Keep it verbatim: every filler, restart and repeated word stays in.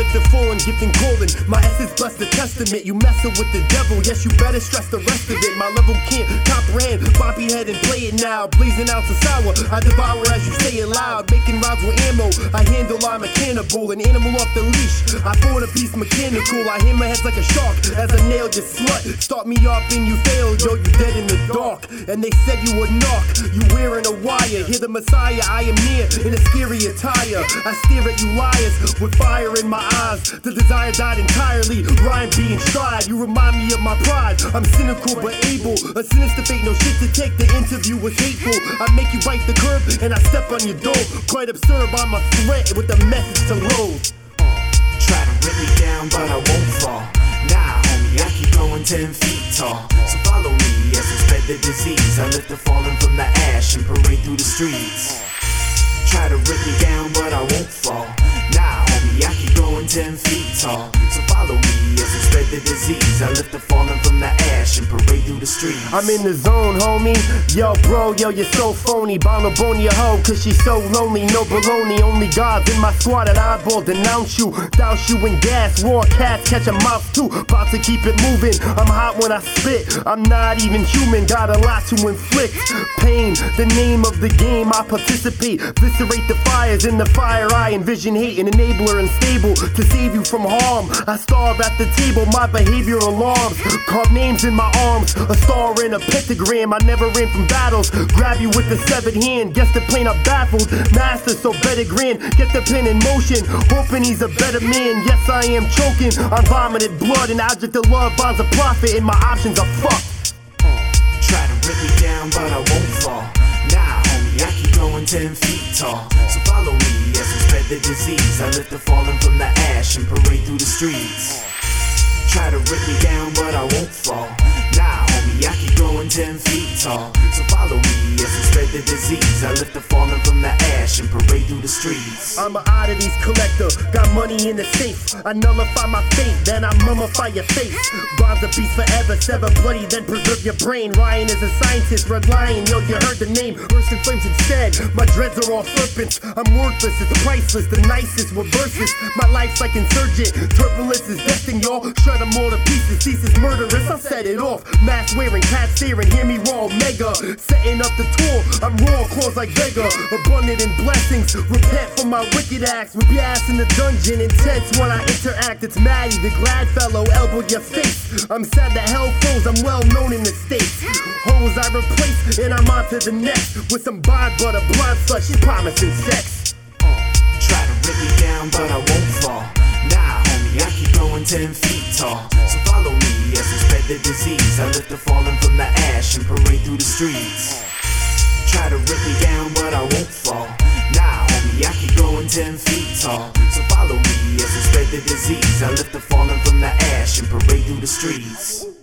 lifted, fallen, gifting, calling. My essence blessed the testament. You messing with the devil, yes, you better stress the rest of it. My level can't comprehend. Boppy head and play it now. Blazing out to sour. I devour as you say it loud. Making rounds with ammo. I handle, I'm a cannibal. An animal off the leash. I forward a beast mechanical. I hammer heads like a shark as I nail your slut. Start me up and you fail, yo, you dead in the dark. And they said you would knock. You wearing a wire. Hear the Messiah, I am near in a scary attire. I stare at you liars with fire in my eyes. The desire died entirely. Rhyme being tried. You remind me of my pride. I'm cynical but able. A sinister fate, no shit to take. The interview was hateful. I make you bite the curb and I step on your door. Quite absurd, I'm a threat with a message to load. Try to rip me down, but I won't fall. Nah, homie, I keep going ten feet tall. So follow me as I spread the disease. I lift the fallen from the ash and parade through the streets. Try to rip me down, but I won't fall. Nah, homie, I keep going ten feet tall. So follow me as I spread the disease. I lift the fallen from the ash and parade through the streets. I'm in the zone, homie. Yo, bro, yo, you're so phony. Bono bone your hoe, cause she's so lonely. No baloney, only gods in my squad at oddball denounce you. Douse you in gas, raw cats catch a mouse too. About to keep it moving. I'm hot when I spit. I'm not even human, got a lot to inflict. Pain, the name of the game I participate. Viscerate the fires in the fire. I envision hate, an enabler unstable to save you from harm. I starve at the table, my behavior alarms. Carve names in my arms, a star in a pentagram. I never ran from battles. Grab you with the severed hand. Guess the plane I'm baffled. Master, so better grin. Get the pen in motion, hoping he's a better man. Yes, I am choking on vomited blood. An object of love bonds a profit, and my options are fucked. Try to rip me down, but I won't fall. Nah, homie, I keep going ten feet tall. So follow me as we spread the disease. I lift the fallen from the ash and parade through the streets. Try to rip me down, but I won't fall. Nah, homie, I keep going ten feet tall. So follow me as we spread the disease. I lift the fallen from the ash and parade through the streets. I'm an oddities collector, got money in the safe. I nullify my fate, then I mummify your face. Bonds a beast forever, sever bloody, then preserve your brain. Ryan is a scientist, Red Lion, yo, you heard the name. Burst in flames instead, my dreads are all serpents. I'm worthless, it's priceless, the nicest with verses. My life's like insurgent, turbulence is destined, y'all. Shred them all to pieces, ceases murderous, I'll set it off. Mask wearing, cat staring, hear me raw, mega. Setting up the tour, I'm raw, claws like Vega. Abundant in blessings, repent for my wicked acts. With your ass in the dungeon, intense when I interact. It's Maddie, the glad fellow, elbow your face. I'm sad that hell flows, I'm well known in the States. Hoes I replace, and I'm on to the next. With some bond butter, blonde slut, she's promising sex. Try to rip me down, but I won't fall. Nah, homie, I keep going ten feet tall. So follow me as we spread the disease. I lift the fallen from the ash and parade through the streets. Try to rip me down, but I won't fall. Nah, homie, I keep going ten feet tall. So follow me as we spread the disease. I lift the fallen from the ash and parade through the streets.